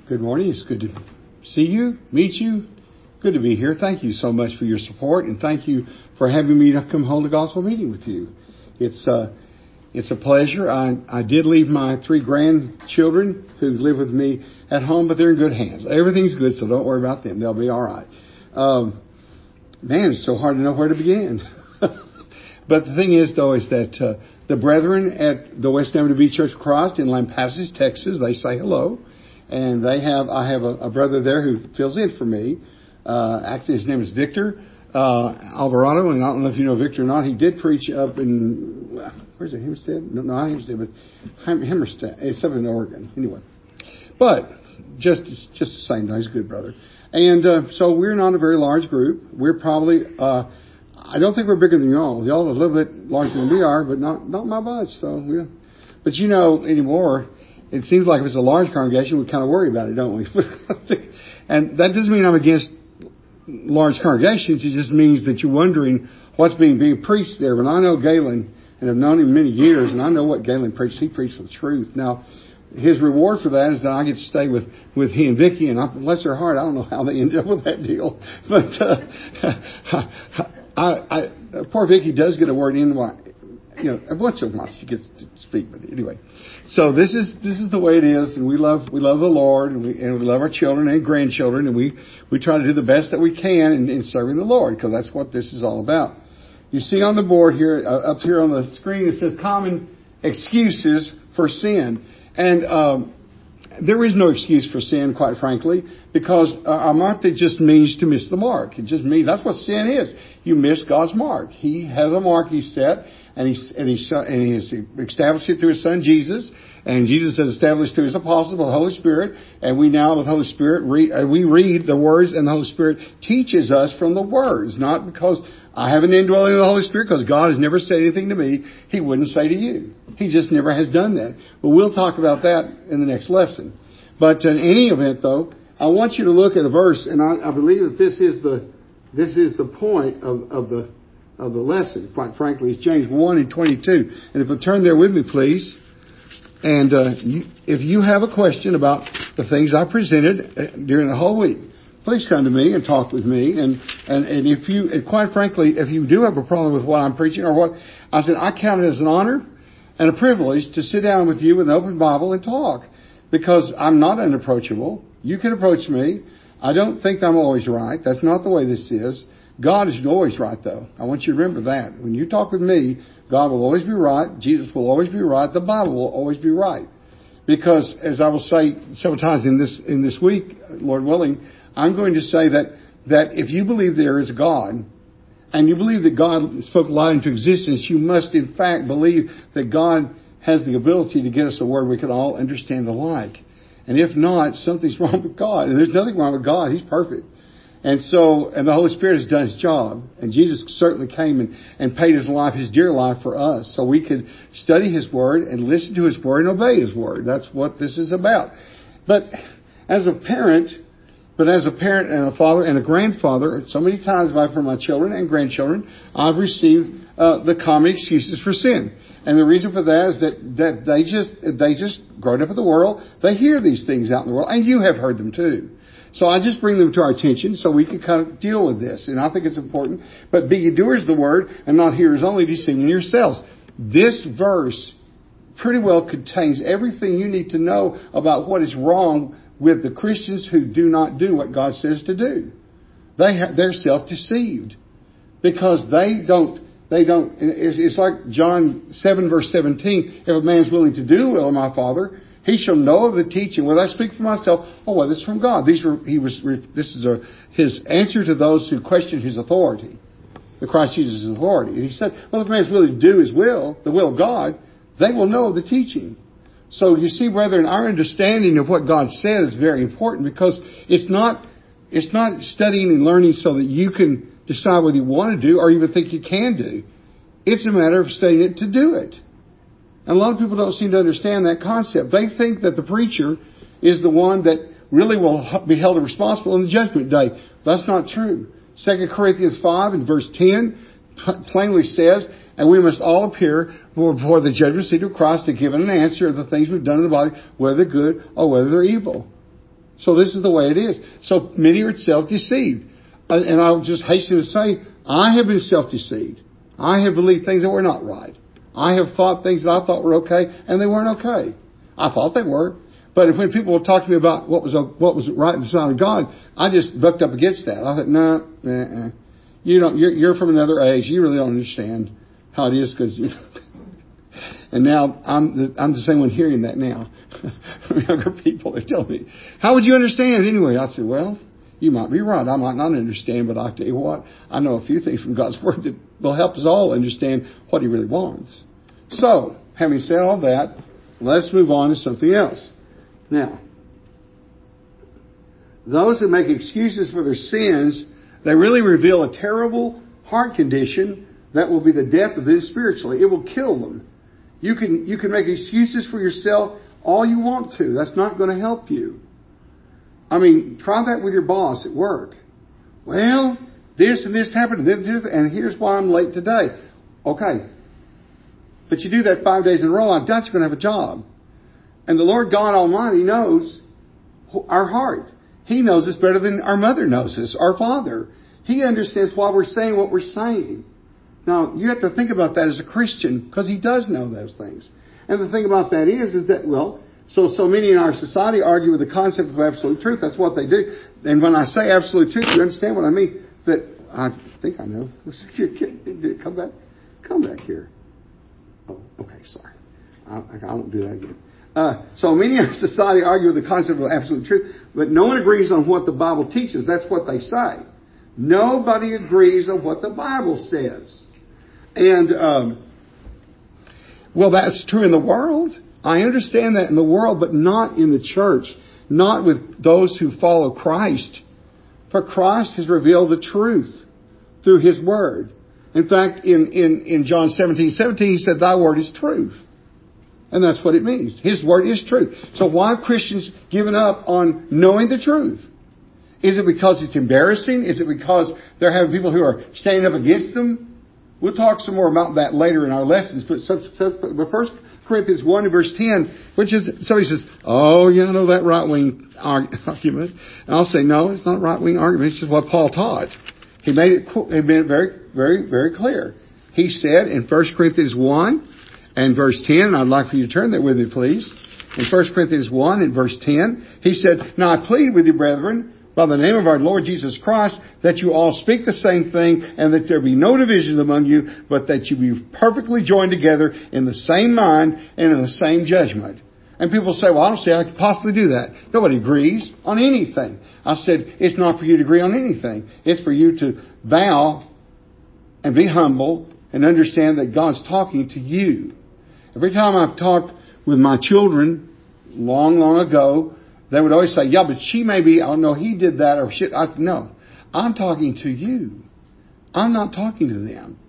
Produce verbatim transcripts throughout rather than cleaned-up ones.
Good morning. It's good to see you, meet you. Good to be here. Thank you so much for your support, and thank you for having me to come hold a gospel meeting with you. It's uh, it's a pleasure. I, I did leave my three grandchildren who live with me at home, but they're in good hands. Everything's good, so don't worry about them. They'll be all right. Um, man, it's so hard to know where to begin. But the thing is, though, is that uh, the brethren at the West M W Church of Christ in Lampasas, Texas, they say hello. And they have, I have a, a brother there who fills in for me. Uh, actually, his name is Victor uh, Alvarado, and I don't know if you know Victor or not. He did preach up in, where's it, Hempstead? No, not Hempstead, but Hemmerstead. It's up in Oregon. Anyway. But just just the same, he's a good brother. And uh, so we're not a very large group. We're probably, uh, I don't think we're bigger than y'all. Y'all are a little bit larger than we are, but not not my much. So we, but you know, anymore, it seems like if it's a large congregation, we kind of worry about it, don't we? And that doesn't mean I'm against large congregations. It just means that you're wondering what's being being preached there. But I know Galen, and I've known him many years, and I know what Galen preached. He preached for the truth. Now, his reward for that is that I get to stay with, with he and Vicky, and I, bless their heart, I don't know how they ended up with that deal. But uh, I, I, poor Vicky does get a word in. You know, once in a while she gets to speak, but anyway. So this is this is the way it is, and we love we love the Lord, and we and we love our children and grandchildren, and we we try to do the best that we can in, in serving the Lord, because that's what this is all about. You see on the board here, uh, up here on the screen, it says common excuses for sin, and um, there is no excuse for sin, quite frankly, because uh, a mark that just means to miss the mark. It just means that's what sin is. You miss God's mark. He has a mark He set. And he, and he, and he has established it through His Son, Jesus. And Jesus has established through His apostles, the Holy Spirit. And we now, with the Holy Spirit, read, we read the words, and the Holy Spirit teaches us from the words. Not because I have an indwelling of the Holy Spirit, because God has never said anything to me He wouldn't say to you. He just never has done that. But we'll talk about that in the next lesson. But in any event, though, I want you to look at a verse, and I, I believe that this is the, this is the point of, of the, of the lesson, quite frankly. It's James one and twenty-two. And if you'll turn there with me, please. And uh, you, if you have a question about the things I presented during the whole week, please come to me and talk with me. And, and, and if you, and quite frankly, if you do have a problem with what I'm preaching or what I said, I count it as an honor and a privilege to sit down with you with an open Bible and talk, because I'm not unapproachable. You can approach me. I don't think I'm always right. That's not the way this is. God is always right, though. I want you to remember that. When you talk with me, God will always be right. Jesus will always be right. The Bible will always be right. Because, as I will say several times in this in this week, Lord willing, I'm going to say that, that if you believe there is a God, and you believe that God spoke light into existence, you must in fact believe that God has the ability to get us a word we can all understand alike. And if not, something's wrong with God. And there's nothing wrong with God. He's perfect. And so, and the Holy Spirit has done His job. And Jesus certainly came and, and paid His life, His dear life for us. So we could study His Word and listen to His Word and obey His Word. That's what this is about. But as a parent, but as a parent and a father and a grandfather, so many times for my children and grandchildren, I've received uh, the common excuses for sin. And the reason for that is that, that they just, they just grown up in the world. They hear these things out in the world. And you have heard them too. So I just bring them to our attention so we can kind of deal with this. And I think it's important. But be ye doers of the word and not hearers only, deceiving yourselves. This verse pretty well contains everything you need to know about what is wrong with the Christians who do not do what God says to do. They ha- they're self-deceived because they don't, they don't, it's like John seven verse seventeen. If a man is willing to do the will of my Father, he shall know of the teaching. Whether I speak for myself, or whether it's from God. These were, he was, this is a, his answer to those who question His authority. The Christ Jesus' authority. And he said, well, if a man's willing to do His will, the will of God, they will know the teaching. So you see, brethren, our understanding of what God said is very important, because it's not, it's not studying and learning so that you can decide whether you want to do or even think you can do. It's a matter of studying it to do it. And a lot of people don't seem to understand that concept. They think that the preacher is the one that really will be held responsible in the judgment day. That's not true. Second Corinthians five and verse ten plainly says, and we must all appear before the judgment seat of Christ to give an answer of the things we've done in the body, whether good or whether they're evil. So this is the way it is. So many are self-deceived. Uh, and I'll just hasten to say, I have been self-deceived. I have believed things that were not right. I have thought things that I thought were okay, and they weren't okay. I thought they were. But when people would talk to me about what was what was right in the sight of God, I just bucked up against that. I thought, no, nah, uh-uh. you don't. You're, you're from another age. You really don't understand how it is, because you. And now I'm the, I'm the same one hearing that now from younger people. They're telling me, "How would you understand it anyway?" I said, "Well, you might be right. I might not understand, but I tell you what, I know a few things from God's Word that will help us all understand what He really wants." So, having said all that, let's move on to something else. Now, those who make excuses for their sins, they really reveal a terrible heart condition that will be the death of them spiritually. It will kill them. You can, you can make excuses for yourself all you want to. That's not going to help you. I mean, try that with your boss at work. Well, this and this happened, and here's why I'm late today. Okay. But you do that five days in a row, I doubt you're going to have a job. And the Lord God Almighty knows our heart. He knows us better than our mother knows us, our father. He understands why we're saying what we're saying. Now, you have to think about that as a Christian, because He does know those things. And the thing about that is, is that, well, so, so many in our society argue with the concept of absolute truth. That's what they do. And when I say absolute truth, you understand what I mean? That, I think I know. Come back. Come back here. Oh, okay, sorry. I, I won't do that again. Uh, so many in society argue with the concept of absolute truth, but no one agrees on what the Bible teaches. That's what they say. Nobody agrees on what the Bible says. And, um, well, that's true in the world. I understand that in the world, but not in the church. Not with those who follow Christ. For Christ has revealed the truth through His Word. In fact, in, in, in John seventeen seventeen, He said, "Thy word is truth." And that's what it means. His Word is truth. So why have Christians given up on knowing the truth? Is it because it's embarrassing? Is it because they're having people who are standing up against them? We'll talk some more about that later in our lessons. But, but First Corinthians one and verse ten, which is, somebody says, "Oh, yeah, I know that right-wing argument." And I'll say, no, it's not a right-wing argument. It's just what Paul taught. He made it, he made it very, very, very clear. He said in First Corinthians one and verse ten, and I'd like for you to turn there with me, please. In First Corinthians one and verse ten, he said, "Now I plead with you, brethren, by the name of our Lord Jesus Christ, that you all speak the same thing, and that there be no divisions among you, but that you be perfectly joined together in the same mind and in the same judgment." And people say, "Well, I don't see how I could possibly do that." Nobody agrees on anything. I said, it's not for you to agree on anything. It's for you to bow and be humble and understand that God's talking to you. Every time I've talked with my children long, long ago, they would always say, "Yeah, but she may be, oh no, he did that," or shit. I, no, I'm talking to you. I'm not talking to them.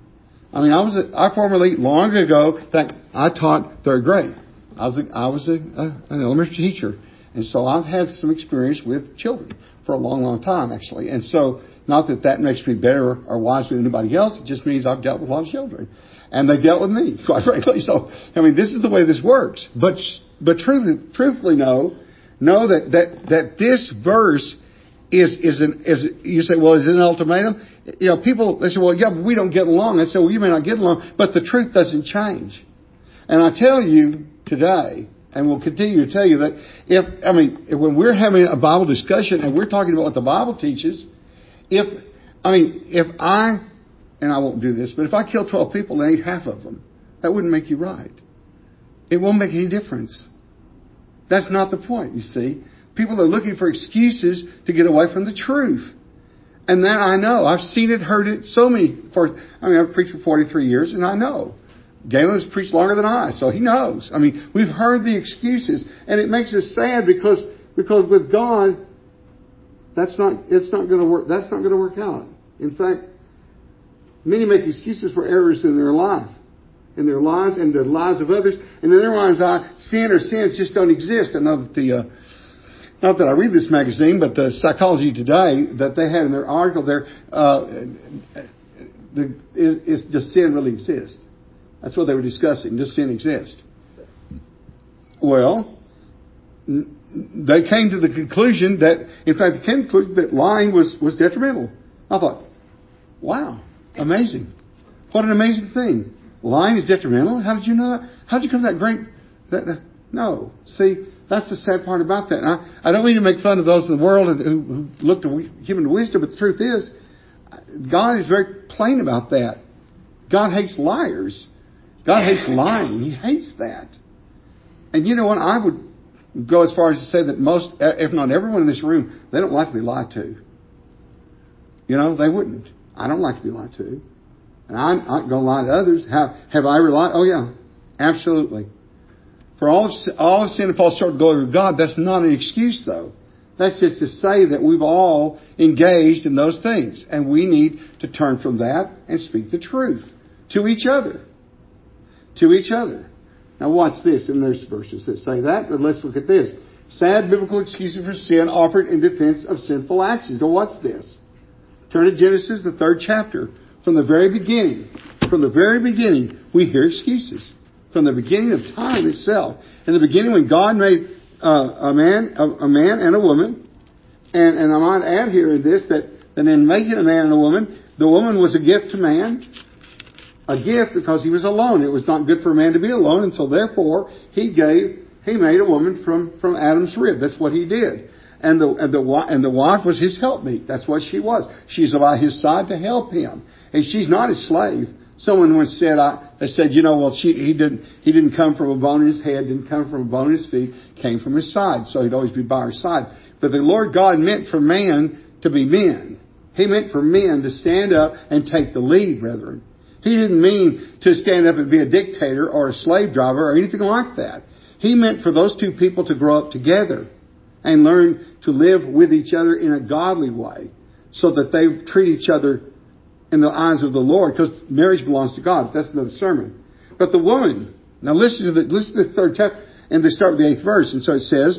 I mean, I was, a, I formerly, long ago, in fact, I taught third grade. I was, a, I was a, a, an elementary teacher. And so I've had some experience with children for a long, long time, actually. And so, not that that makes me better or wiser than anybody else. It just means I've dealt with a lot of children. And they dealt with me, quite frankly. So, I mean, this is the way this works. But, but truthfully, truthfully no, know that, that, that this verse is, is an, is, you say, well, is it an ultimatum? You know, people, they say, well, yeah, but we don't get along. I say, well, you may not get along, but the truth doesn't change. And I tell you today, and we'll continue to tell you that if, I mean, if when we're having a Bible discussion and we're talking about what the Bible teaches, if, I mean, if I, and I won't do this, but if I kill twelve people and eat half of them, that wouldn't make you right. It won't make any difference. That's not the point, you see. People are looking for excuses to get away from the truth. And that I know. I've seen it, heard it so many, for, I mean, I've preached for forty-three years, and I know. Galen's preached longer than I, so he knows. I mean, we've heard the excuses, and it makes us sad because, because with God, that's not, it's not going to work, that's not going to work out. In fact, many make excuses for errors in their life, in their lives and the lives of others, and in their minds, I, sin or sins just don't exist. I know that the, uh, not that I read this magazine, but the Psychology Today, that they had in their article there, uh, the, is, is, does sin really exist? That's what they were discussing. Does sin exist? Well, n- they came to the conclusion that, in fact, they came to the conclusion that lying was, was detrimental. I thought, wow, amazing. What an amazing thing. Lying is detrimental? How did you know that? How did you come to that great... That, that, no. See, that's the sad part about that. And I, I don't mean to make fun of those in the world who, who look to human wisdom, but the truth is, God is very plain about that. God hates liars. God hates lying. He hates that. And you know what? I would go as far as to say that most, if not everyone in this room, they don't like to be lied to. You know, they wouldn't. I don't like to be lied to. And I'm not going to lie to others. Have, have I ever lied? Oh, yeah. Absolutely. For all of, all of sin and false short of the glory of God, that's not an excuse, though. That's just to say that we've all engaged in those things. And we need to turn from that and speak the truth to each other. To each other. Now watch this. And there's verses that say that. But let's look at this. Sad biblical excuses for sin offered in defense of sinful actions. Now watch this. Turn to Genesis, the third chapter. From the very beginning. From the very beginning, we hear excuses. From the beginning of time itself. In the beginning when God made uh, a man a, a man and a woman. And, and I might add here in this that, that in making a man and a woman, the woman was a gift to man. A gift because he was alone. It was not good for a man to be alone. And so therefore, he gave, he made a woman from, from Adam's rib. That's what he did. And the, and the, and the wife was his helpmeet. That's what she was. She's by his side to help him. And she's not his slave. Someone once said, I, they said, you know, well, she, he didn't, he didn't come from a bone in his head, didn't come from a bone in his feet, came from his side. So he'd always be by her side. But the Lord God meant for man to be men. He meant for men to stand up and take the lead, brethren. He didn't mean to stand up and be a dictator or a slave driver or anything like that. He meant for those two people to grow up together and learn to live with each other in a godly way so that they treat each other in the eyes of the Lord, because marriage belongs to God. That's another sermon. But the woman, now listen to the, listen to the third chapter, and they start with the eighth verse. And so it says,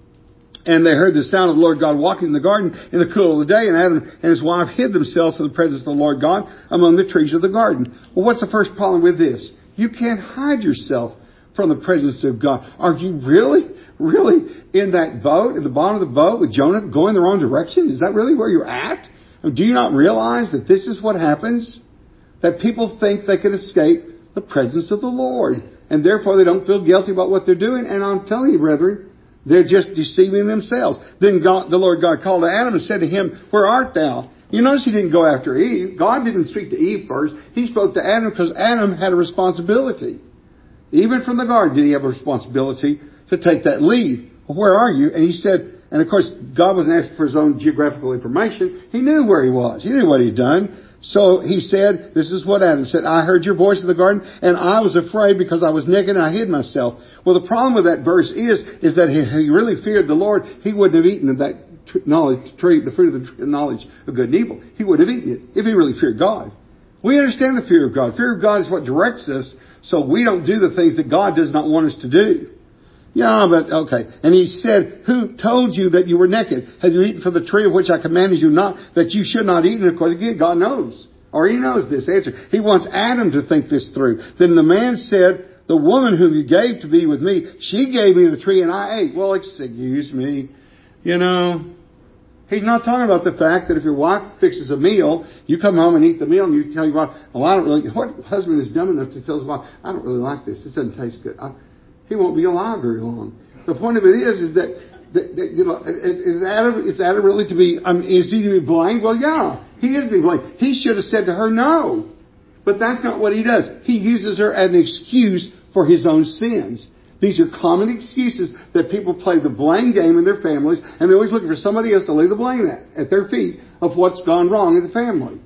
and they heard the sound of the Lord God walking in the garden in the cool of the day, and Adam and his wife hid themselves from the presence of the Lord God among the trees of the garden. Well, what's the first problem with this? You can't hide yourself from the presence of God. Are you really, really in that boat, in the bottom of the boat with Jonah going the wrong direction? Is that really where you're at? Do you not realize that this is what happens? That people think they can escape the presence of the Lord. And therefore they don't feel guilty about what they're doing. And I'm telling you, brethren, they're just deceiving themselves. Then God, the Lord God called to Adam and said to him, where art thou? You notice he didn't go after Eve. God didn't speak to Eve first. He spoke to Adam because Adam had a responsibility. Even from the garden did he have a responsibility to take that lead. Well, where are you? And he said, and of course, God wasn't asking for his own geographical information. He knew where he was. He knew what he'd done. So he said, this is what Adam said, I heard your voice in the garden, and I was afraid because I was naked and I hid myself. Well, the problem with that verse is, is that he, he really feared the Lord. He wouldn't have eaten of that knowledge tree, the fruit of the knowledge of good and evil. He wouldn't have eaten it if he really feared God. We understand the fear of God. Fear of God is what directs us, so we don't do the things that God does not want us to do. Yeah, but okay. And he said, who told you that you were naked? Have you eaten from the tree of which I commanded you not, that you should not eat? And of course, again, God knows. Or he knows this answer. He wants Adam to think this through. Then the man said, the woman whom you gave to be with me, she gave me the tree and I ate. Well, excuse me. You know, he's not talking about the fact that if your wife fixes a meal, you come home and eat the meal and you tell your wife, well, I don't really, what husband is dumb enough to tell his wife, I don't really like this. This doesn't taste good. I, He won't be alive very long. The point of it is, is that, that, that you know, is Adam, is Adam really to be, I mean, is he to be blamed? Well, yeah, he is to be blamed. He should have said to her no. But that's not what he does. He uses her as an excuse for his own sins. These are common excuses that people play the blame game in their families, and they're always looking for somebody else to lay the blame at, at their feet of what's gone wrong in the family.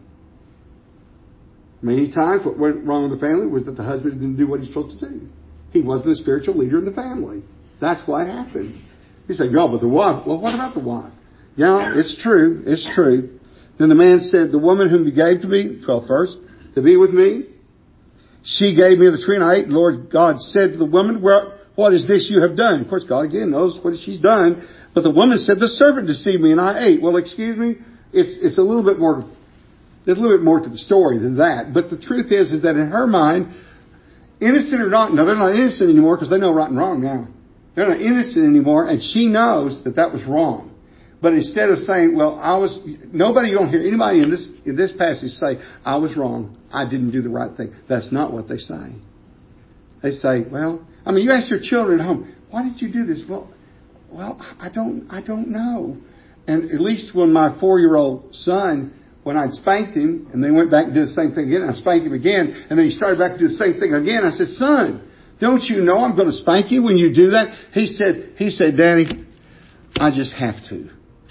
Many times what went wrong in the family was that the husband didn't do what he's supposed to do. He wasn't a spiritual leader in the family. That's what happened. You say, no, but the wife. Well, what about the wife? Yeah, it's true. It's true. Then the man said, the woman whom you gave to me, twelfth verse, to be with me, she gave me the tree and I ate. Lord God said to the woman, well, what is this you have done? Of course, God again knows what she's done. But the woman said, the serpent deceived me and I ate. Well, excuse me. It's, it's a little bit more, there's a little bit more to the story than that. But the truth is, is that in her mind, innocent or not, no, they're not innocent anymore because they know right and wrong now. They're not innocent anymore, and she knows that that was wrong. But instead of saying, well, I was, nobody, you don't hear anybody in this, in this passage say, I was wrong. I didn't do the right thing. That's not what they say. They say, well, I mean, you ask your children at home, why did you do this? Well, well, I don't, I don't know. And at least when my four-year-old son, when I'd spanked him, and they went back and did the same thing again, I spanked him again, and then he started back to do the same thing again. I said, son, don't you know I'm going to spank you when you do that? He said, he said, Daddy, I just have to.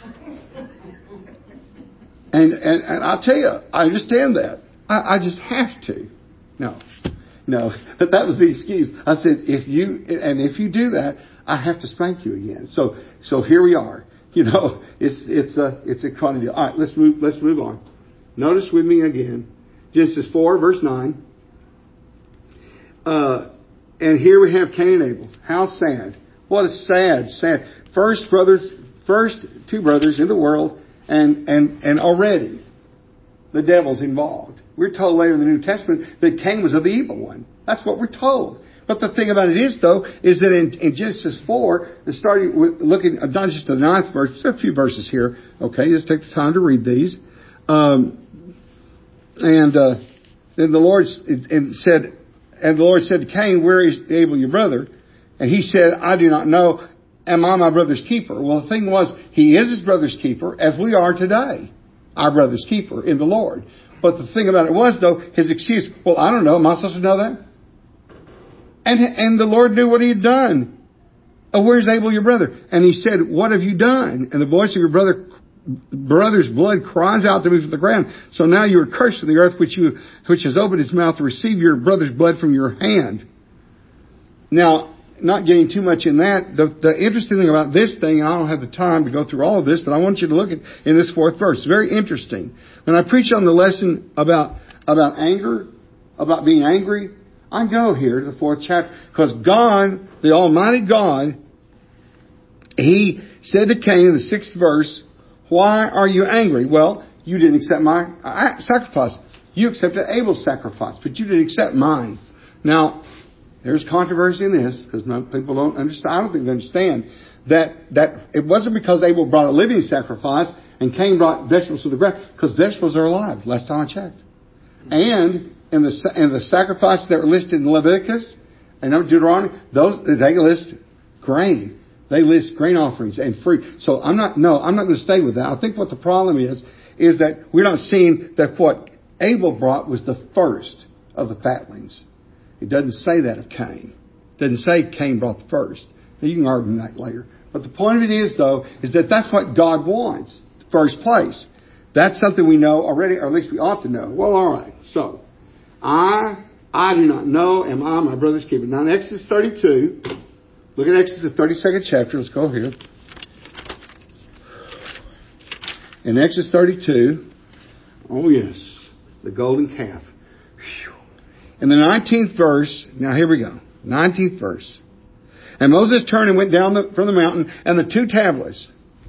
And, and, and I'll tell you, I understand that. I, I just have to. No, no, but that was the excuse. I said, if you, and if you do that, I have to spank you again. So, so here we are. You know, it's, it's a, it's a quantity. All right, let's move, let's move on. Notice with me again, Genesis four, verse nine. Uh, and here we have Cain and Abel. How sad. What a sad, sad. First brothers, first two brothers in the world. And, and, and already the devil's involved. We're told later in the New Testament that Cain was of the evil one. That's what we're told. But the thing about it is, though, is that in, in Genesis four, and starting with looking, not just the ninth verse, just a few verses here. Okay, just take the time to read these. Um, and, uh, then the Lord and said, and the Lord said to Cain, where is Abel your brother? And he said, I do not know. Am I my brother's keeper? Well, the thing was, he is his brother's keeper, as we are today, our brother's keeper in the Lord. But the thing about it was, though, his excuse, well, I don't know. Am I supposed to know that? And, and the Lord knew what he had done. Oh, where's Abel, your brother? And he said, what have you done? And the voice of your brother, brother's blood cries out to me from the ground. So now you are cursed to the earth, which you, which has opened its mouth to receive your brother's blood from your hand. Now, not getting too much in that, the, the interesting thing about this thing, and I don't have the time to go through all of this, but I want you to look at in this fourth verse. It's very interesting. When I preach on the lesson about, about anger, about being angry, I go here to the fourth chapter, because God, the Almighty God, He said to Cain in the sixth verse, why are you angry? Well, you didn't accept my sacrifice. You accepted Abel's sacrifice, but you didn't accept mine. Now, there's controversy in this, because people don't understand. I don't think they understand that, that it wasn't because Abel brought a living sacrifice and Cain brought vegetables to the ground, because vegetables are alive, last time I checked. And in the, in the sacrifices that were listed in Leviticus and Deuteronomy, those, they list grain. They list grain offerings and fruit. So I'm not, no, I'm not going to stay with that. I think what the problem is, is that we're not seeing that what Abel brought was the first of the fatlings. It doesn't say that of Cain. It doesn't say Cain brought the first. Now, you can argue that later. But the point of it is, though, is that that's what God wants, the first place. That's something we know already, or at least we ought to know. Well, all right. So, I I do not know, am I my brother's keeper? Now, in Exodus thirty-two, look at Exodus, the thirty-second chapter. Let's go here. In Exodus thirty-two, oh yes, the golden calf. Whew. In the nineteenth verse, now here we go. nineteenth verse. And Moses turned and went down the, from the mountain, and the two tablets.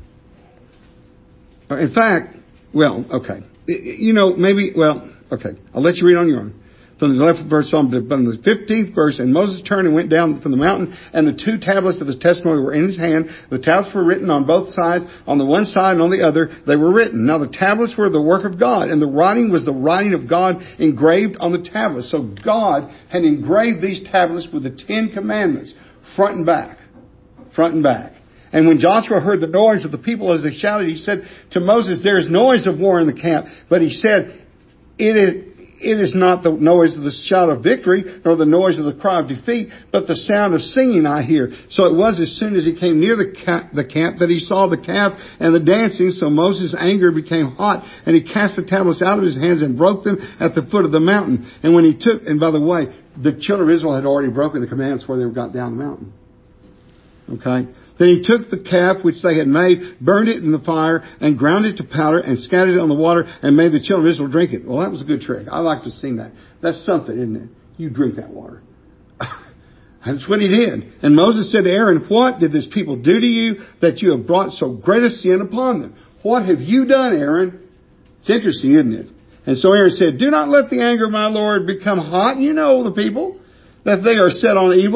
In fact, well, okay. You know, maybe, well, okay. I'll let you read on your own. From the eleventh verse on, but in the fifteenth verse, and Moses turned and went down from the mountain, and the two tablets of his testimony were in his hand. The tablets were written on both sides, on the one side and on the other. They were written. Now the tablets were the work of God, and the writing was the writing of God engraved on the tablets. So God had engraved these tablets with the Ten Commandments, front and back, front and back. And when Joshua heard the noise of the people as they shouted, he said to Moses, there is noise of war in the camp. But he said, it is... It is not the noise of the shout of victory, nor the noise of the cry of defeat, but the sound of singing I hear. So it was as soon as he came near the, ca- the camp that he saw the calf and the dancing. So Moses' anger became hot, and he cast the tablets out of his hands and broke them at the foot of the mountain. And when he took, and by the way, the children of Israel had already broken the commandments before they got down the mountain. Okay? Then he took the calf which they had made, burned it in the fire, and ground it to powder, and scattered it on the water, and made the children of Israel drink it. Well, that was a good trick. I like to have seen that. That's something, isn't it? You drink that water. That's what he did. And Moses said to Aaron, what did this people do to you that you have brought so great a sin upon them? What have you done, Aaron? It's interesting, isn't it? And so Aaron said, do not let the anger of my Lord become hot. You know the people, that they are set on evil.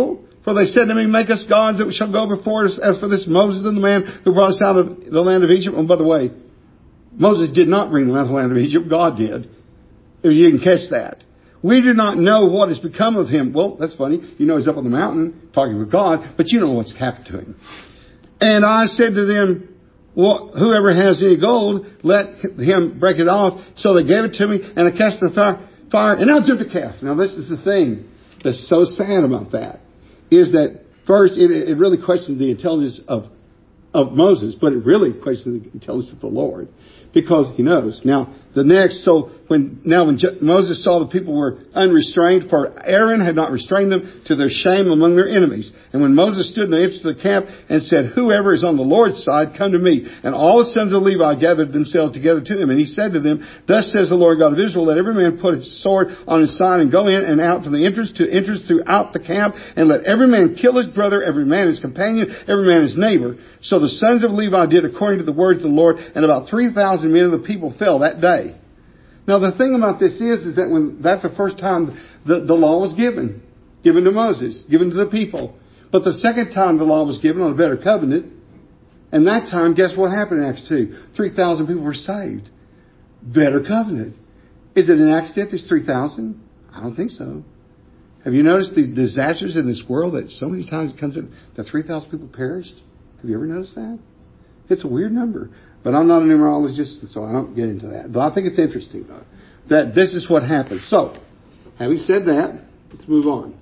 For they said to me, make us gods that shall go before us. As for this Moses and the man who brought us out of the land of Egypt. And by the way, Moses did not bring them out of the land of Egypt. God did. If you didn't catch that. We do not know what has become of him. Well, that's funny. You know he's up on the mountain talking with God, but you don't know what's happened to him. And I said to them, well, whoever has any gold, let him break it off. So they gave it to me, and I cast the fire, fire and out jumped a calf. Now this is the thing that's so sad about that, is that first it, it really questions the intelligence of, of Moses, but it really questions the intelligence of the Lord. Because he knows. Now, the next, so when, now when Je- Moses saw the people were unrestrained, for Aaron had not restrained them to their shame among their enemies. And when Moses stood in the entrance of the camp and said, whoever is on the Lord's side, come to me. And all the sons of Levi gathered themselves together to him. And he said to them, thus says the Lord God of Israel, let every man put his sword on his side and go in and out from the entrance to entrance throughout the camp. And let every man kill his brother, every man his companion, every man his neighbor. So the sons of Levi did according to the words of the Lord, and about three thousand men of the people fell that day. Now the thing about this is, is that when that's the first time the, the law was given, given to Moses, given to the people. But the second time the law was given on a better covenant, and that time, guess what happened in Acts two? three thousand people were saved. Better covenant. Is it an accident, this three thousand? I don't think so. Have you noticed the disasters in this world that so many times it comes in that three thousand people perished? Have you ever noticed that? It's a weird number. But I'm not a numerologist, so I don't get into that. But I think it's interesting, though, that this is what happens. So, having said that, let's move on.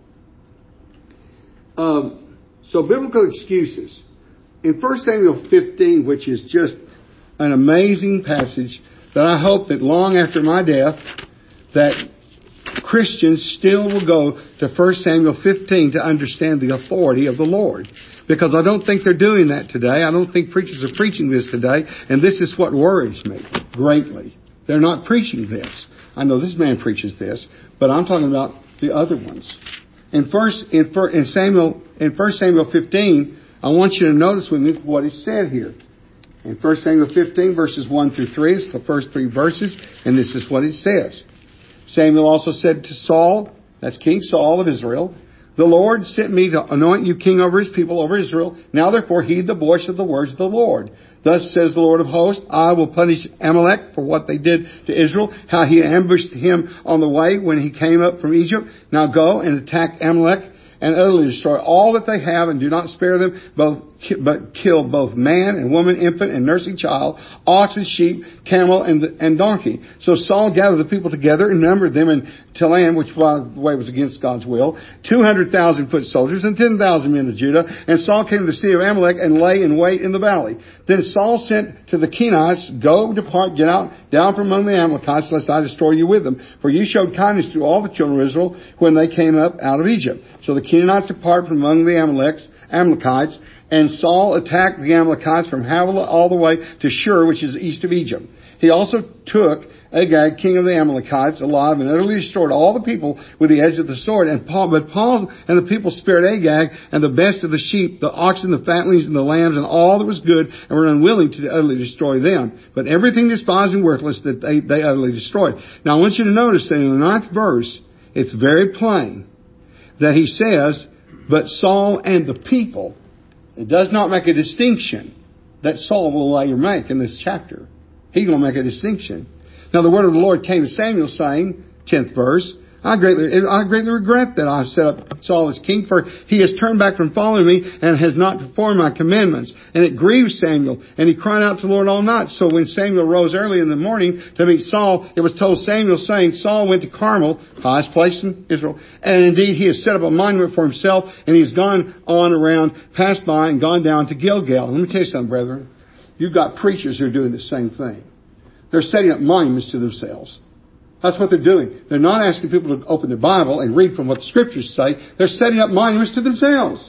Um, so, biblical excuses. In First Samuel fifteen, which is just an amazing passage that I hope that long after my death, that Christians still will go to First Samuel fifteen to understand the authority of the Lord. Because I don't think they're doing that today. I don't think preachers are preaching this today. And this is what worries me greatly. They're not preaching this. I know this man preaches this, but I'm talking about the other ones. In first, in, in Samuel, in First Samuel fifteen, I want you to notice with me what is said here. In First Samuel fifteen, verses one through three, it's the first three verses, and this is what it says. Samuel also said to Saul, that's King Saul of Israel, the Lord sent me to anoint you king over his people, over Israel. Now therefore heed the voice of the words of the Lord. Thus says the Lord of hosts, I will punish Amalek for what they did to Israel, how he ambushed him on the way when he came up from Egypt. Now go and attack Amalek and utterly destroy all that they have, and do not spare them, both, but kill both man and woman, infant and nursing child, ox and sheep, camel and, and donkey. So Saul gathered the people together and numbered them in Telam, which by the way was against God's will, two hundred thousand foot soldiers and ten thousand men of Judah. And Saul came to the city of Amalek and lay in wait in the valley. Then Saul sent to the Kenites, go, depart, get out, down from among the Amalekites, lest I destroy you with them. For you showed kindness to all the children of Israel when they came up out of Egypt. So the Kenites departed from among the Amaleks, Amalekites, and Saul attacked the Amalekites from Havilah all the way to Shur, which is east of Egypt. He also took Agag, king of the Amalekites, alive and utterly destroyed all the people with the edge of the sword. And Paul, but Paul and the people spared Agag and the best of the sheep, the oxen, the fatlings, and the lambs, and all that was good, and were unwilling to utterly destroy them. But everything despised and worthless that they, they utterly destroyed. Now I want you to notice that in the ninth verse, it's very plain that he says, but Saul and the people. It does not make a distinction that Saul will later make in this chapter. He's going to make a distinction. Now the word of the Lord came to Samuel saying, tenth verse, I greatly, I greatly regret that I set up Saul as king, for he has turned back from following me and has not performed my commandments. And it grieved Samuel, and he cried out to the Lord all night. So when Samuel rose early in the morning to meet Saul, it was told Samuel, saying, Saul went to Carmel, highest place in Israel, and indeed he has set up a monument for himself, and he has gone on around, passed by, and gone down to Gilgal. Let me tell you something, brethren. You've got preachers who are doing the same thing. They're setting up monuments to themselves. That's what they're doing. They're not asking people to open their Bible and read from what the Scriptures say. They're setting up monuments to themselves.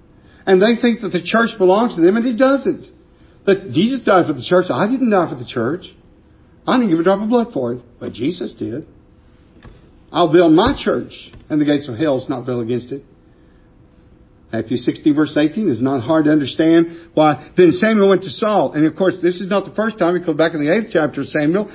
And they think that the church belongs to them, and it doesn't. That Jesus died for the church. I didn't die for the church. I didn't give a drop of blood for it. But Jesus did. I'll build my church, and the gates of hell is not built against it. Matthew sixteen, verse eighteen is not hard to understand why. Then Samuel went to Saul. And of course, this is not the first time. Because back in the eighth chapter of Samuel,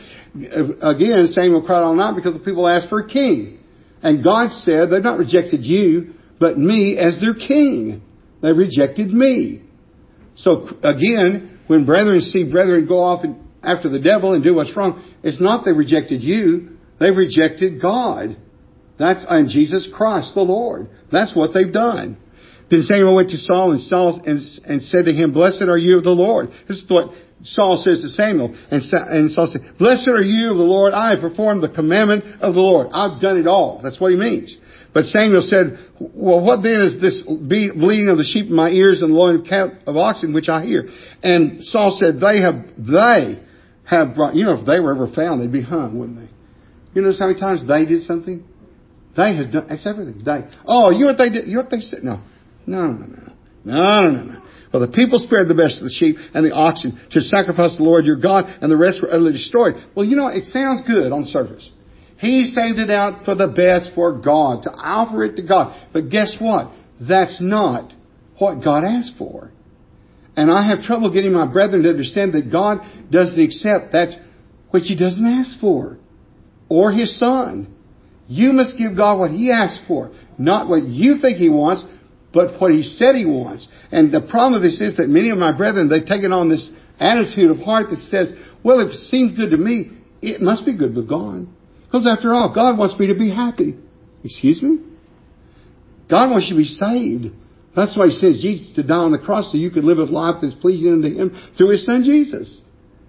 again, Samuel cried all night because the people asked for a king. And God said, they've not rejected you, but me as their king. They rejected me. So again, when brethren see brethren go off and after the devil and do what's wrong, it's not they rejected you. They rejected God. That's and Jesus Christ, the Lord. That's what they've done. Then Samuel went to Saul and Saul and, and said to him, "Blessed are you of the Lord." This is what Saul says to Samuel. And, and Saul said, "Blessed are you of the Lord. I have performed the commandment of the Lord." I've done it all. That's what he means. But Samuel said, "Well, what then is this bleating of the sheep in my ears and the lowing of cattle of oxen which I hear?" And Saul said, "They have, they have brought," you know, if they were ever found, they'd be hung, wouldn't they? You notice how many times they did something? They had done, it's everything. They. Oh, you know what they did? You know what they said? No. No, no, no. No, no, no, no. Well, the people spared the best of the sheep and the oxen to sacrifice the Lord your God, and the rest were utterly destroyed. Well, you know, it sounds good on surface. He saved it out for the best for God, to offer it to God. But guess what? That's not what God asked for. And I have trouble getting my brethren to understand that God doesn't accept that which He doesn't ask for. Or His Son. You must give God what He asks for. Not what you think He wants, but what He said He wants. And the problem of this is that many of my brethren, they've taken on this attitude of heart that says, well, if it seems good to me, it must be good with God. Because after all, God wants me to be happy. Excuse me? God wants you to be saved. That's why He sends Jesus to die on the cross so you could live a life that's pleasing unto Him through His Son Jesus.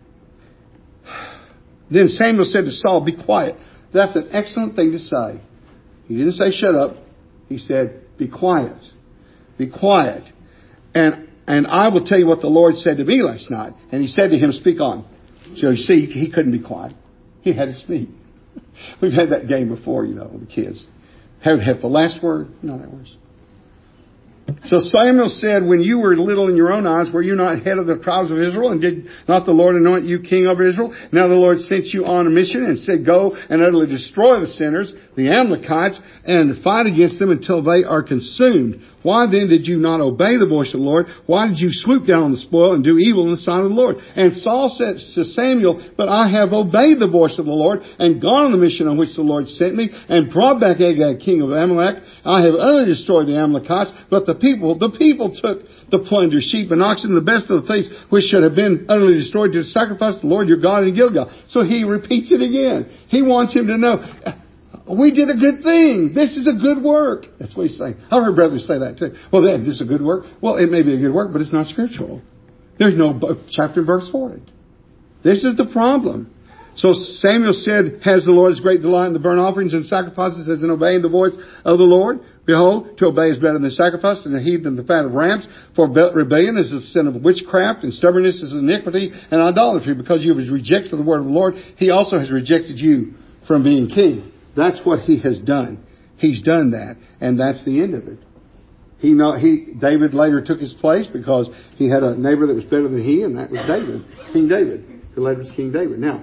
Then Samuel said to Saul, "Be quiet." That's an excellent thing to say. He didn't say shut up. He said, "Be quiet. Be quiet. And and I will tell you what the Lord said to me last night." And He said to him, "Speak on." So you see, he couldn't be quiet. He had to speak. We've had that game before, you know, with the kids. Have, have the last word. You know that works. So Samuel said, "When you were little in your own eyes, were you not head of the tribes of Israel? And did not the Lord anoint you king over Israel? Now the Lord sent you on a mission and said, go and utterly destroy the sinners, the Amalekites, and fight against them until they are consumed. Why then did you not obey the voice of the Lord? Why did you swoop down on the spoil and do evil in the sight of the Lord?" And Saul said to Samuel, "But I have obeyed the voice of the Lord and gone on the mission on which the Lord sent me and brought back Agag, king of Amalek. I have utterly destroyed the Amalekites, but the people, the people took the plunder, sheep and oxen, the best of the things which should have been utterly destroyed to sacrifice the Lord your God in Gilgal." So he repeats it again. He wants him to know, we did a good thing. This is a good work. That's what he's saying. I've heard brothers say that too. Well, then, this is a good work. Well, it may be a good work, but it's not scriptural. There's no chapter and verse for it. This is the problem. So Samuel said, "Has the Lord his great delight in the burnt offerings and sacrifices as in obeying the voice of the Lord? Behold, to obey is better than sacrifice, and to heed than the fat of rams. For rebellion is the sin of witchcraft, and stubbornness is iniquity and idolatry. Because you have rejected the word of the Lord, He also has rejected you from being king." That's what He has done. He's done that, and that's the end of it. He know he David later took his place because he had a neighbor that was better than he, and that was David, King David. The later was King David. Now,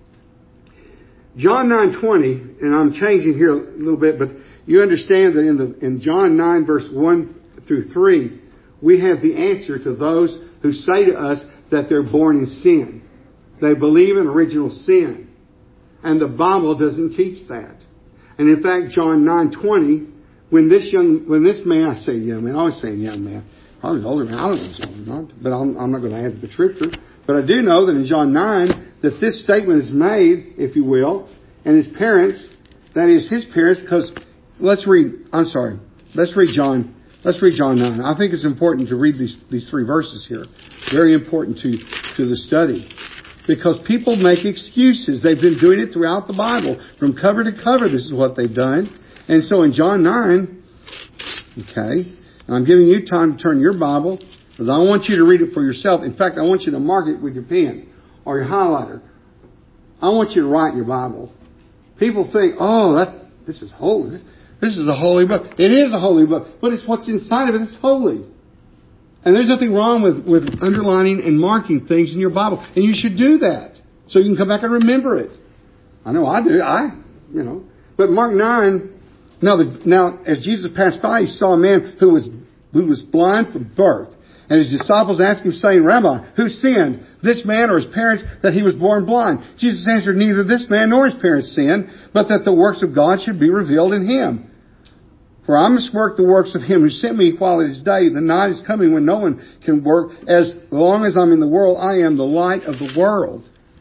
John nine twenty, and I'm changing here a little bit, but you understand that in the in John nine verse one through three, we have the answer to those who say to us that they're born in sin. They believe in original sin. And the Bible doesn't teach that. And in fact, John nine twenty, when this young, when this man, I say young man, I always say young man, probably an older man, I don't know if he's older or not, but I'm, I'm not going to add to the scripture. But I do know that in John nine, that this statement is made, if you will, and his parents, that is his parents, because let's read, I'm sorry, let's read John, let's read John nine. I think it's important to read these, these three verses here. Very important to, to the study. Because people make excuses. They've been doing it throughout the Bible. From cover to cover, this is what they've done. And so in John nine, okay, I'm giving you time to turn your Bible, because I want you to read it for yourself. In fact, I want you to mark it with your pen or your highlighter. I want you to write in your Bible. People think, oh, that this is holy. This is a holy book. It is a holy book, but it's what's inside of it that's holy. And there's nothing wrong with, with underlining and marking things in your Bible. And you should do that. So you can come back and remember it. I know I do. I, you know. But Mark nine, now, the, now as Jesus passed by, He saw a man who was, who was blind from birth. And His disciples asked Him, saying, "Rabbi, who sinned, this man or his parents, that he was born blind?" Jesus answered, "Neither this man nor his parents sinned, but that the works of God should be revealed in him." For I must work the works of him who sent me while it is day. The night is coming when no one can work. As long as I'm in the world, I am the light of the world.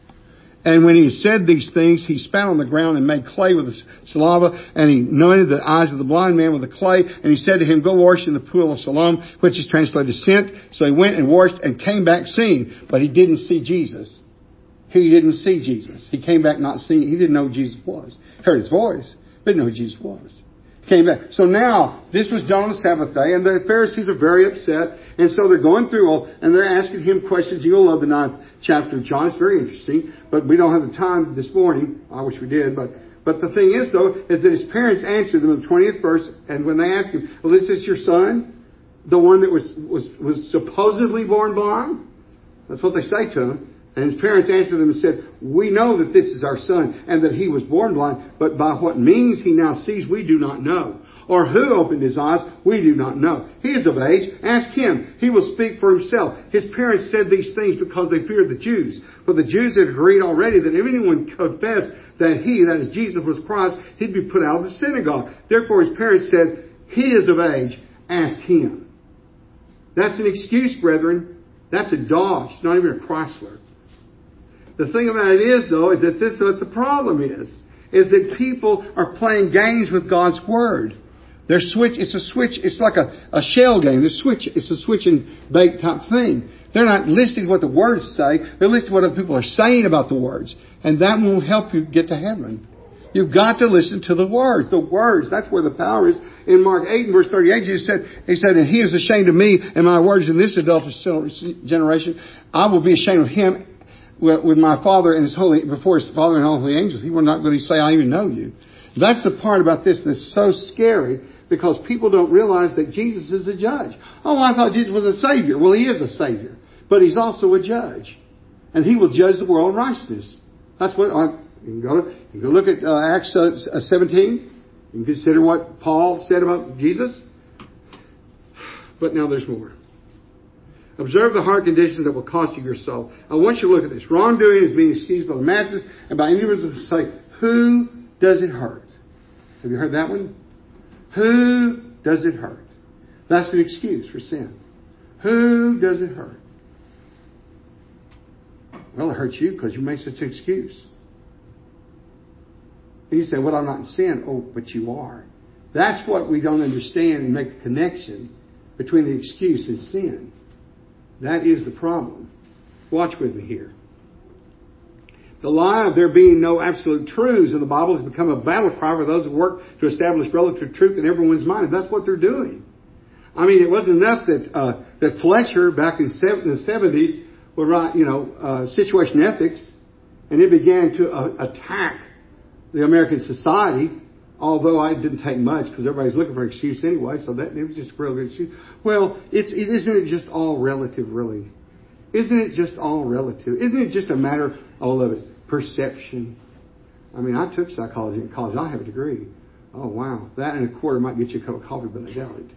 And when he said these things, he spat on the ground and made clay with the saliva, and he anointed the eyes of the blind man with the clay. And he said to him, go wash in the pool of Siloam, which is translated sent. So he went and washed and came back seeing. But he didn't see Jesus. He didn't see Jesus. He came back not seeing. He didn't know who Jesus was. Heard his voice, but didn't know who Jesus was. Came back. So now, this was done on the Sabbath day, and the Pharisees are very upset, and so they're going through all, and they're asking him questions. You'll love the ninth chapter of John. It's very interesting, but we don't have the time this morning. I wish we did, but, but the thing is, though, is that his parents answered them in the twentieth verse, and when they asked him, well, is this your son? The one that was, was, was supposedly born blind? That's what they say to him. And his parents answered them and said, we know that this is our son and that he was born blind, but by what means he now sees, we do not know. Or who opened his eyes, we do not know. He is of age. Ask him. He will speak for himself. His parents said these things because they feared the Jews. For the Jews had agreed already that if anyone confessed that he, that is Jesus, was Christ, he'd be put out of the synagogue. Therefore his parents said, he is of age. Ask him. That's an excuse, brethren. That's a Dodge. It's not even a Chrysler. The thing about it is, though, is that this is what the problem is. Is that people are playing games with God's Word. They're switch, it's a switch, it's like a, a shell game. They're switch, it's a switch and bait type thing. They're not listening to what the words say. They're listening to what other people are saying about the words. And that won't help you get to heaven. You've got to listen to the words. The words, that's where the power is. In Mark eight and verse thirty-eight, Jesus said, He said, and he is ashamed of me and my words in this adulterous generation. I will be ashamed of him with my Father and His holy, before His Father and holy angels. He will not really say, I even know you. That's the part about this that's so scary, because people don't realize that Jesus is a judge. Oh, I thought Jesus was a Savior. Well, He is a Savior, but He's also a judge. And He will judge the world in righteousness. That's what, I, you can go to, you can look at uh, Acts uh, seventeen. You can consider what Paul said about Jesus. But now there's more. Observe the heart conditions that will cost you your soul. I want you to look at this. Wrongdoing is being excused by the masses and by individuals who say, who does it hurt? Have you heard that one? Who does it hurt? That's an excuse for sin. Who does it hurt? Well, it hurts you because you make such an excuse. And you say, well, I'm not in sin. Oh, but you are. That's what we don't understand and make the connection between the excuse and sin. That is the problem. Watch with me here. The lie of there being no absolute truths in the Bible has become a battle cry for those who work to establish relative truth in everyone's mind. That's what they're doing. I mean, it wasn't enough that uh, that Fletcher back in the seventies would write, you know, uh, situation ethics, and it began to uh, attack the American society. Although I didn't take much, because everybody's looking for an excuse anyway, so that it was just a real good excuse. Well, it's it, isn't it just all relative, really? Isn't it just all relative? Isn't it just a matter, all of it, perception? I mean, I took psychology in college. I have a degree. Oh, wow. That and a quarter might get you a cup of coffee, but I doubt it.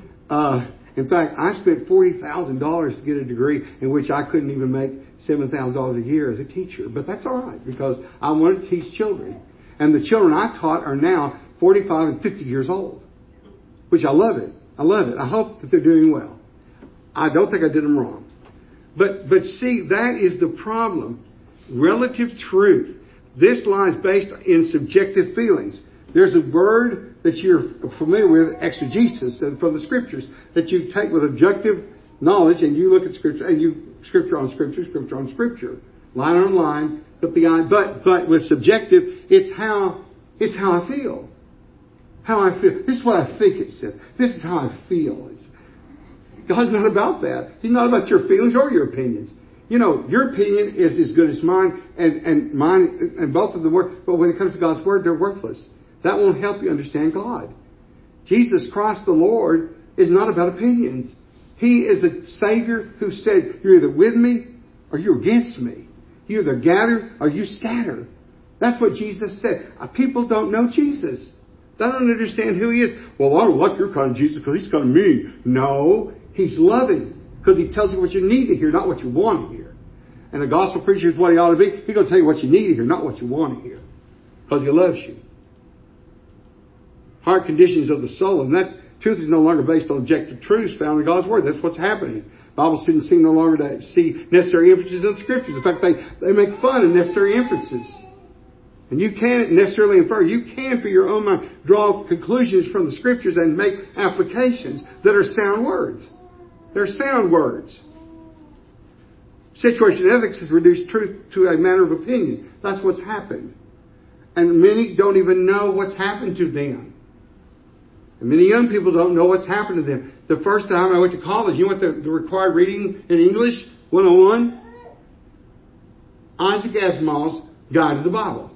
Uh, in fact, I spent forty thousand dollars to get a degree in which I couldn't even make seven thousand dollars a year as a teacher. But that's all right, because I wanted to teach children. And the children I taught are now forty-five and fifty years old, which I love it. I love it. I hope that they're doing well. I don't think I did them wrong. But, but see, that is the problem. Relative truth. This lie is based in subjective feelings. There's a word that you're familiar with, exegesis, from the Scriptures, that you take with objective knowledge and you look at Scripture, and you, Scripture on Scripture, Scripture on Scripture, line on line. But the but but with subjective, it's how it's how I feel. How I feel. This is what I think it says. This is how I feel. It's, God's not about that. He's not about your feelings or your opinions. You know, your opinion is as good as mine, and, and mine, and both of them work. But when it comes to God's Word, they're worthless. That won't help you understand God. Jesus Christ the Lord is not about opinions. He is a Savior who said, you're either with me or you're against me. You either gather or you scatter. That's what Jesus said. People don't know Jesus. They don't understand who He is. Well, I don't like your kind of Jesus because He's kind of mean. No, He's loving because He tells you what you need to hear, not what you want to hear. And the gospel preacher is what he ought to be. He's going to tell you what you need to hear, not what you want to hear, because He loves you. heart conditions of the soul. And that truth is no longer based on objective truths found in God's Word. That's what's happening. Bible students seem no longer to see necessary inferences in the Scriptures. In fact, they, they make fun of necessary inferences. And you can't necessarily infer. You can, for your own mind, draw conclusions from the Scriptures and make applications that are sound words. They're sound words. Situation ethics has reduced truth to a matter of opinion. That's what's happened. And many don't even know what's happened to them. And many young people don't know what's happened to them. The first time I went to college, you know what the, the required reading in English one oh one? Isaac Asimov's Guide to the Bible.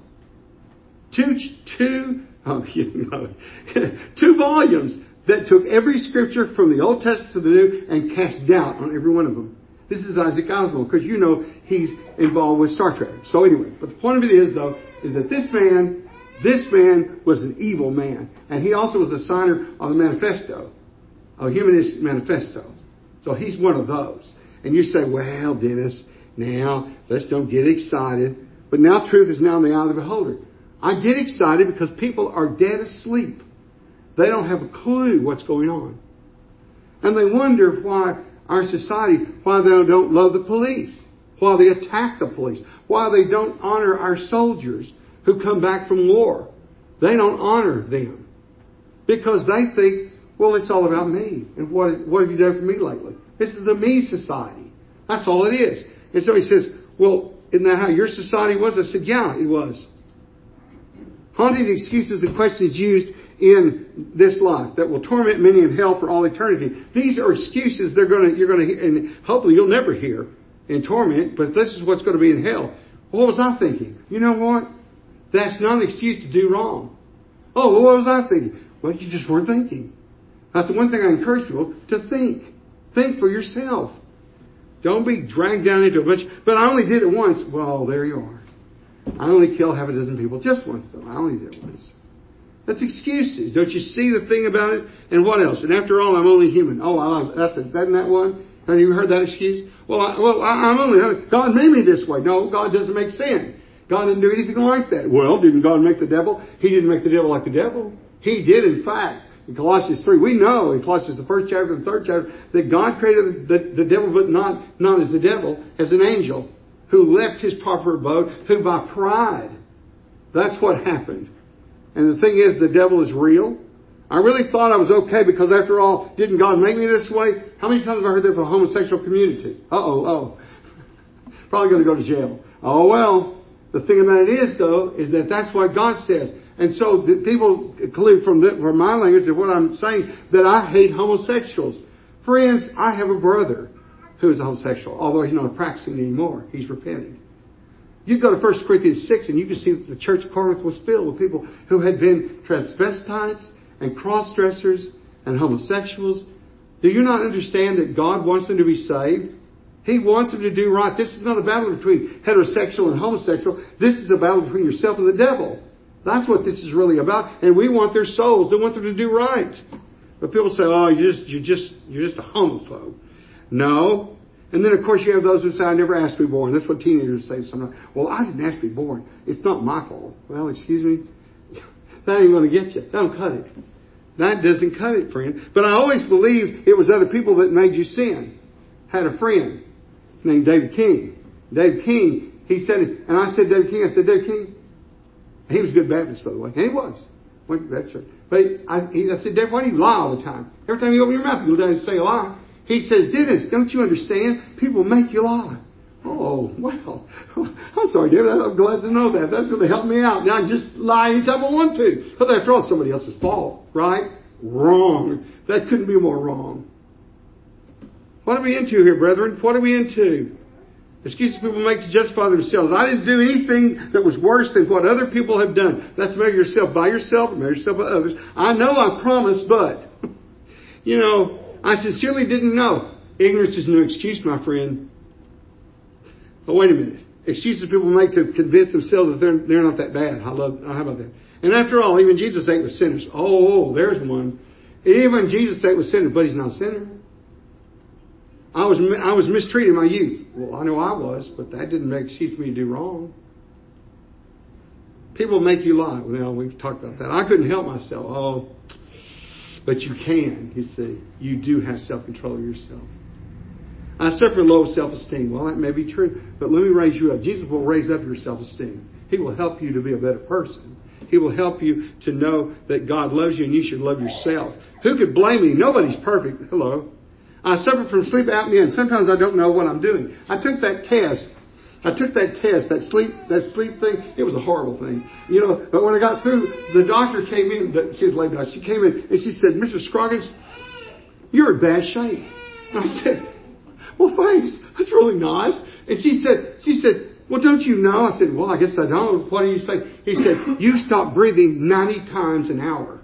Two, two, oh, you know, two volumes that took every scripture from the Old Testament to the New and cast doubt on every one of them. This is Isaac Asimov, because you know he's involved with Star Trek. So anyway, but the point of it is, though, is that this man, this man was an evil man. And he also was the signer of the manifesto, a humanist manifesto. So he's one of those. And you say, well, Dennis, now, let's don't get excited. But now truth is now in the eye of the beholder. I get excited because people are dead asleep. They don't have a clue what's going on. And they wonder why our society, why they don't love the police, why they attack the police, why they don't honor our soldiers who come back from war. They don't honor them because they think, well, it's all about me. And what, what have you done for me lately? This is the me society. That's all it is. And so he says, well, isn't that how your society was? I said, yeah, it was. Haunting excuses and questions used in this life that will torment many in hell for all eternity. These are excuses they're going to, you're going to hear, and hopefully you'll never hear in torment, but this is what's going to be in hell. What was I thinking? You know what? That's not an excuse to do wrong. Oh, well, what was I thinking? Well, you just weren't thinking. That's the one thing I encourage people to think. Think for yourself. Don't be dragged down into a bunch. But I only did it once. Well, there you are. I only killed half a dozen people just once, though. I only did it once. That's excuses. Don't you see the thing about it? And what else? And after all, I'm only human. Oh, I like that's a, isn't that one? Have you heard that excuse? Well, I, well, I, I'm only God made me this way. No, God doesn't make sin. God didn't do anything like that. Well, didn't God make the devil? He didn't make the devil like the devil. He did, in fact. In Colossians three, we know in Colossians the first chapter and the third chapter that God created the, the, the devil, but not not as the devil, as an angel who left his proper abode, who by pride. That's what happened. And the thing is, the devil is real. I really thought I was okay because after all, didn't God make me this way? How many times have I heard that from the homosexual community? Uh-oh, oh. Probably going to go to jail. Oh, well, the thing about it is, though, is that that's what God says. And so the people conclude from, the, from my language of what I'm saying that I hate homosexuals. Friends, I have a brother who is a homosexual, although he's not practicing anymore. He's repenting. You go to First Corinthians six and you can see that the church of Corinth was filled with people who had been transvestites and cross-dressers and homosexuals. Do you not understand that God wants them to be saved? He wants them to do right. This is not a battle between heterosexual and homosexual. This is a battle between yourself and the devil. That's what this is really about. And we want their souls. We want them to do right. But people say, oh, you're just, you're just, you're just a homophobe. No. And then, of course, you have those who say, I never asked to be born. That's what teenagers say sometimes. Well, I didn't ask to be born. It's not my fault. Well, excuse me. That ain't going to get you. Don't cut it. That doesn't cut it, friend. But I always believed it was other people that made you sin. Had a friend named David King. David King, he said, and I said, David King, I said, David King. He was a good Baptist, by the way. And he was. Went to that church. But I, he, I said, Dave, why do you lie all the time? Every time you open your mouth, you go down and say a lie. He says, Dennis, don't you understand? People make you lie. Oh, well. I'm sorry, David. I'm glad to know that. That's going to help me out. Now I just lie anytime I want to. But after all, it's somebody else's fault, right? Wrong. That couldn't be more wrong. What are we into here, brethren? What are we into? Excuses people make to justify themselves. I didn't do anything that was worse than what other people have done. That's measure yourself by yourself and measure yourself by others. I know I promised, but, you know, I sincerely didn't know. Ignorance is no excuse, my friend. But wait a minute. Excuses people make to convince themselves that they're, they're not that bad. I love, how about that? And after all, even Jesus ate with sinners. Oh, there's one. Even Jesus ate with sinners, but he's not a sinner. I was I was mistreated in my youth. Well, I know I was, but that didn't make excuse for me to do wrong. People make you lie. Well, we've talked about that. I couldn't help myself. Oh, But you can, you see. You do have self-control of yourself. I suffer low self-esteem. Well, that may be true, but let me raise you up. Jesus will raise up your self-esteem. He will help you to be a better person. He will help you to know that God loves you and you should love yourself. Who could blame me? Nobody's perfect. Hello. I suffer from sleep apnea, and sometimes I don't know what I'm doing. I took that test. I took that test, that sleep, that sleep thing. It was a horrible thing, you know. But when I got through, the doctor came in. She was laid down. She came in and she said, "Mister Scroggins, you're in bad shape." And I said, "Well, thanks. That's really nice." And she said, "She said, well, don't you know?" I said, "Well, I guess I don't. What do you say?" He said, "You stop breathing ninety times an hour.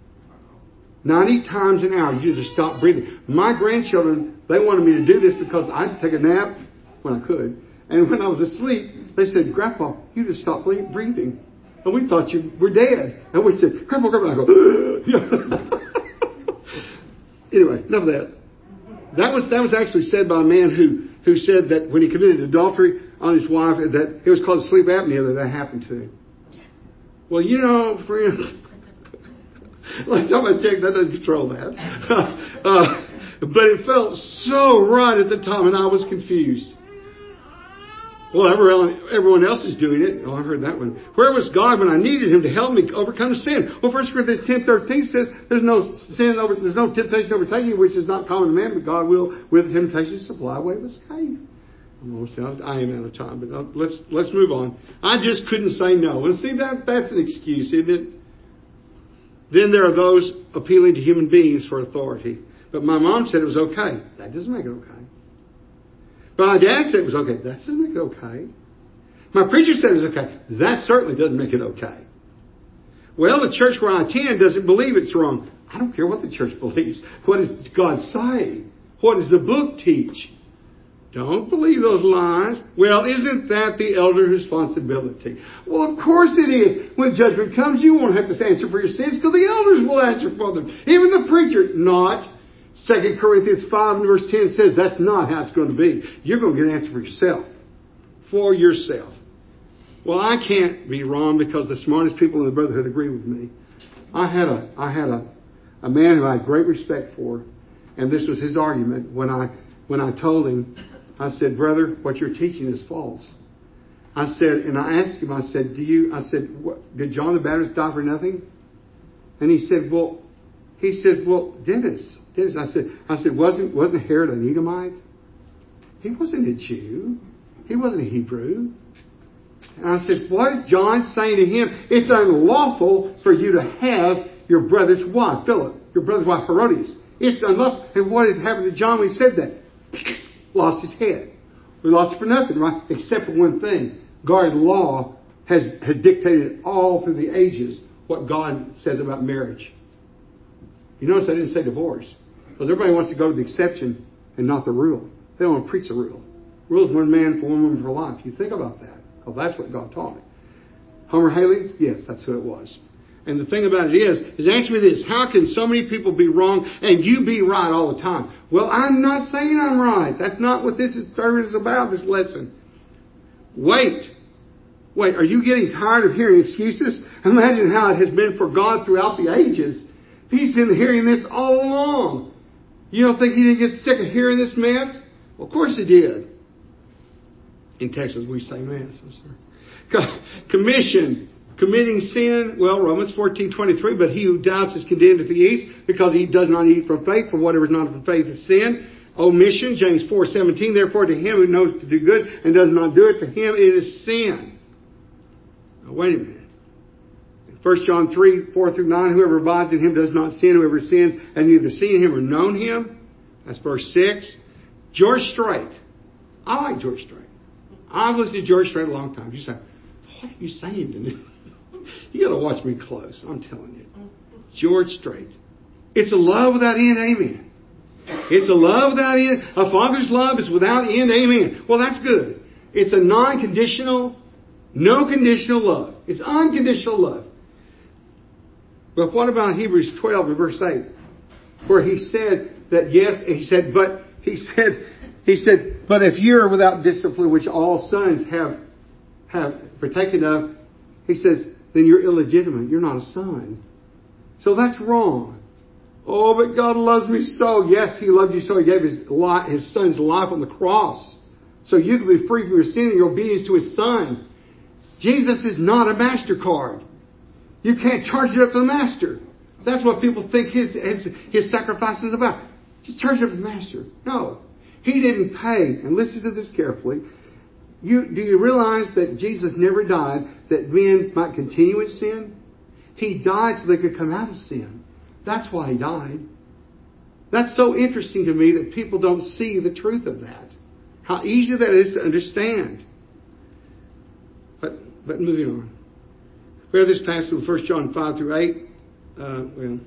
ninety times an hour. You just stop breathing." My grandchildren, they wanted me to do this because I'd take a nap when I could. And when I was asleep, they said, "Grandpa, you just stopped breathing. And we thought you were dead." And we said, "Grandpa, Grandpa." And I go, anyway, enough of that. That was, that was actually said by a man who, who said that when he committed adultery on his wife, that it was called sleep apnea that that happened to him. Well, you know, friends, last time I checked, that doesn't control that. uh, but it felt so right at the time, and I was confused. Well, everyone, everyone else is doing it. Oh, I heard that one. Where was God when I needed Him to help me overcome sin? Well, First Corinthians ten thirteen says there's no sin over, there's no temptation overtaking you, which is not common to man, but God will, with temptation, supply a way of escape. I'm almost out. I am out of time, but let's let's move on. I just couldn't say no. And see, that that's an excuse, isn't it? Then there are those appealing to human beings for authority. But my mom said it was okay. That doesn't make it okay. But my dad said it was okay. That doesn't make it okay. My preacher said it was okay. That certainly doesn't make it okay. Well, the church where I attend doesn't believe it's wrong. I don't care what the church believes. What does God say? What does the book teach? Don't believe those lies. Well, isn't that the elder's responsibility? Well, of course it is. When judgment comes, you won't have to answer for your sins because the elders will answer for them. Even the preacher, not. Second Corinthians five and verse ten says that's not how it's going to be. You're going to get an answer for yourself. For yourself. Well, I can't be wrong because the smartest people in the brotherhood agree with me. I had a, I had a, a man who I had great respect for, and this was his argument when I, when I told him, I said, "Brother, what you're teaching is false." I said, and I asked him, I said, do you, I said, what, did John the Baptist die for nothing? And he said, well, he said, well, Dennis, Dennis, I said, I said, wasn't, wasn't Herod an Edomite? He wasn't a Jew. He wasn't a Hebrew. And I said, what is John saying to him? It's unlawful for you to have your brother's wife, Philip, your brother's wife, Herodias. It's unlawful. And what had happened to John when he said that? Lost his head. We lost it for nothing, right? Except for one thing. God's law has, has dictated all through the ages what God says about marriage. You notice I didn't say divorce. Because everybody wants to go to the exception and not the rule. They don't want to preach the rule. Rule is one man for one woman for life. You think about that. Well, that's what God taught me. Homer Haley? Yes, that's who it was. And the thing about it is, is answer me this. How can so many people be wrong and you be right all the time? Well, I'm not saying I'm right. That's not what this service is about, this lesson. Wait. Wait, are you getting tired of hearing excuses? Imagine how it has been for God throughout the ages. He's been hearing this all along. You don't think He didn't get sick of hearing this mess? Well, of course He did. In Texas, we say mess. I'm sorry. Commission. Committing sin, well, Romans fourteen twenty-three, but he who doubts is condemned if he eats, because he does not eat from faith, for whatever is not from faith is sin. Omission, James four seventeen, therefore to him who knows to do good and does not do it, to him it is sin. Now, wait a minute. First John three, four through nine, whoever abides in him does not sin, whoever sins and neither seen him or known him. That's verse six. George Strait. I like George Strait. I've listened to George Strait a long time. You say, what are you saying to me? You got to watch me close. I'm telling you. George Strait. It's a love without end. Amen. It's a love without end. A father's love is without end. Amen. Well, that's good. It's a non-conditional, no conditional love. It's unconditional love. But what about Hebrews twelve and verse eight? Where he said that yes, he said, but he said, he said, but if you are without discipline, which all sons have, have partaken of, he says, then you're illegitimate. You're not a son. So that's wrong. Oh, but God loves me so. Yes, He loved you so. He gave His life, His Son's life on the cross, so you can be free from your sin and your obedience to His Son. Jesus is not a MasterCard. You can't charge it up to the Master. That's what people think His, His, His sacrifice is about. Just charge it up to the Master. No. He didn't pay. And listen to this carefully. You, do you realize that Jesus never died that men might continue in sin? He died so they could come out of sin. That's why He died. That's so interesting to me that people don't see the truth of that. How easy that is to understand. But but moving on. We have this passage in First John five through eight. Uh, well,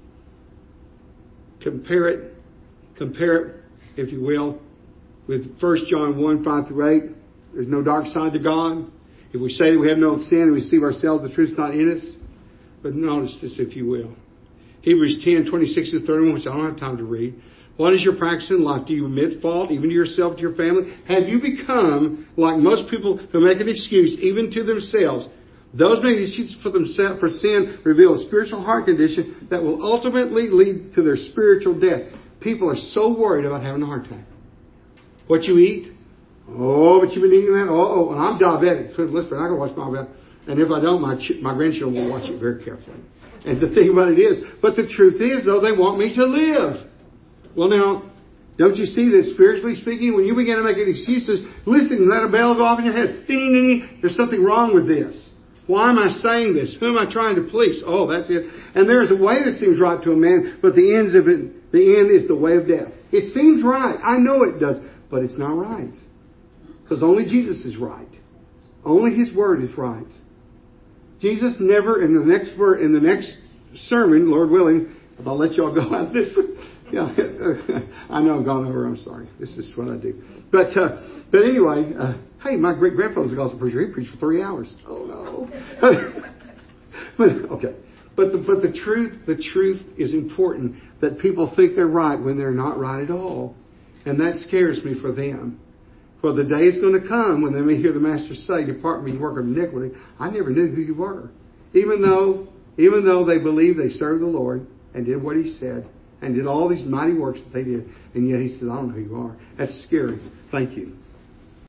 compare it, compare it, if you will, with First John one, five through eight. There's no dark side to God. If we say that we have no sin and we deceive ourselves, the truth's not in us. But notice this, if you will. Hebrews ten, twenty-six to thirty-one, which I don't have time to read. What is your practice in life? Do you admit fault, even to yourself, to your family? Have you become like most people who make an excuse, even to themselves? Those making excuses for themselves for sin reveal a spiritual heart condition that will ultimately lead to their spiritual death. People are so worried about having a heart attack. What you eat? Oh, but you've been eating that? Oh, and I'm diabetic. Listen, I can watch my back. And if I don't, my ch- my grandchildren will watch it very carefully. And the thing about it is, but the truth is, though, they want me to live. Well, now, don't you see that spiritually speaking, when you begin to make excuses, listen, let a bell go off in your head. Ding, ding, ding. There's something wrong with this. Why am I saying this? Who am I trying to please? Oh, that's it. And there's a way that seems right to a man, but the ends of it, the end is the way of death. It seems right. I know it does, but it's not right. Because only Jesus is right. Only His Word is right. Jesus never, in the next in the next sermon, Lord willing, if I'll let you all go out this one. Yeah, I know I've gone over. I'm sorry. This is what I do. But uh, but anyway, uh, hey, my great grandfather's a gospel preacher. He preached for three hours. Oh no. but okay. But the but the truth the truth is important. That people think they're right when they're not right at all, and that scares me for them. For the day is going to come when they may hear the Master say, "Depart from me, you worker of iniquity. I never knew who you were." Even though even though they believed they served the Lord and did what He said. And did all these mighty works that they did. And yet He said, I don't know who you are. That's scary. Thank you.